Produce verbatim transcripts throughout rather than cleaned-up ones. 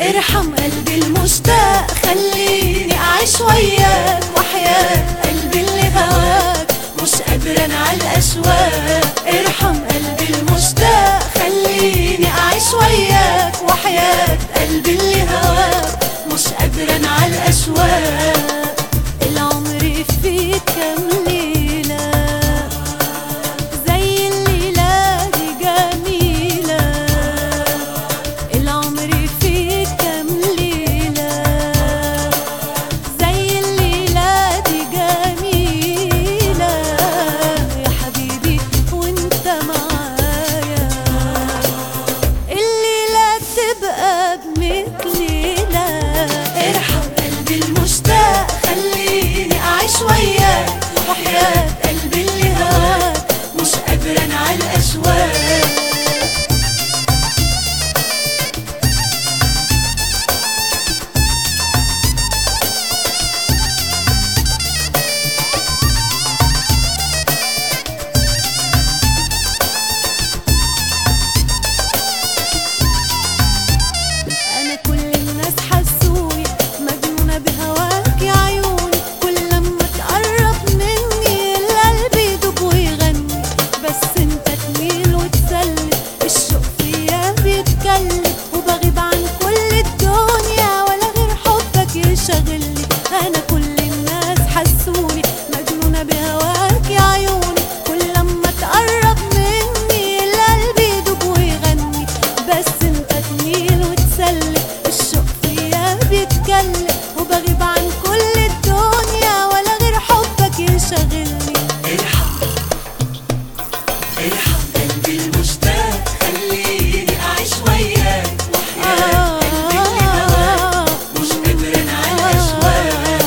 ارحم قلبي المشتاق، خليني أعيش وياك، وحياة قلبي اللي هواك مش قادرة أنا عالأشواق. ارحم قلبي المشتاق، خليني أعيش وياك، وحياة قلبي اللي هواك مش قادرة أنا عالأشواق. العمر فيك كام ليلة زي الليلة دي جميلة، العمر فيك كام ليلة زي الليلة دي جميلة. يا حبيبي وانت معايا الليلة تبقى بمثل ليلة. ارحم قلبي المشتاق، خليني أعيش وياك، وحياة قلبي اللي هواك مش قادرة أنا عالأشواق. أنا كل الناس حسوني مجنونة بهواك يا عيوني، كل لما تقرب مني القلب يدوب ويغني، بس انت تميل وتسلي الشوق فيا بيتكلم، وبغيب عن كل الدنيا ولا غير حبك يشغلني. أنا كل الناس حسوني مجنونة بهواك يا عيوني، كل لما تقرب مني القلب يدوب ويغني، بس انت تميل وتسلي الشوق فيا بيتكلم، وبغيب عن كل الدنيا ولا غير حبك يشغلني. ارحم ارحم قلبي المشتاق، خليني أعيش وياك، وحياة قلبي اللي هواك مش قادرة أنا عالأشواق.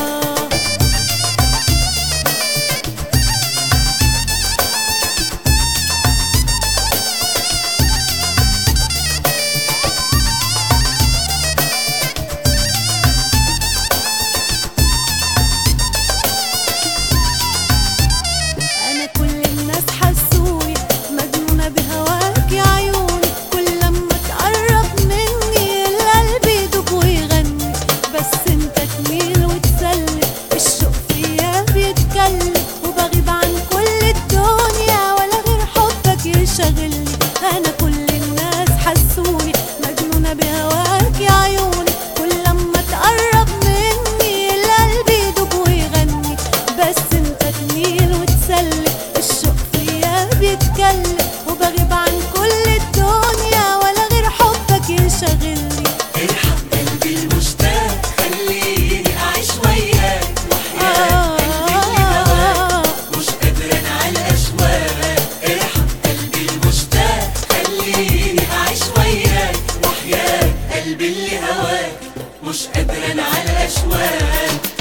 أنا كل الناس حسوني مجنونة بهواك يا عيوني، كل لما تقرب مني القلب يدوب ويغني، بس انت تميل وتسلي الشوق فيا بيتكلم، وبغيب عن كل الدنيا ولا غير حبك يشغلني. أنا كل الناس حسوني مجنونة بهواك يا عيوني، كل لما تقرب مني القلب يدوب ويغني، بس انت تميل وتسلي الشوق فيا بيتكلم، وبغيب عن كل الدنيا ولا غير حبك يشغلني. ارحم قلبي المشتاق، خليني أعيش وياك، وحياة قلبي اللي هواك مش قادرة أنا عالأشواق. ارحم قلبي المشتاق، خليني أعيش وياك، وحياة قلبي اللي هواك مش قادرة أنا عالأشواق.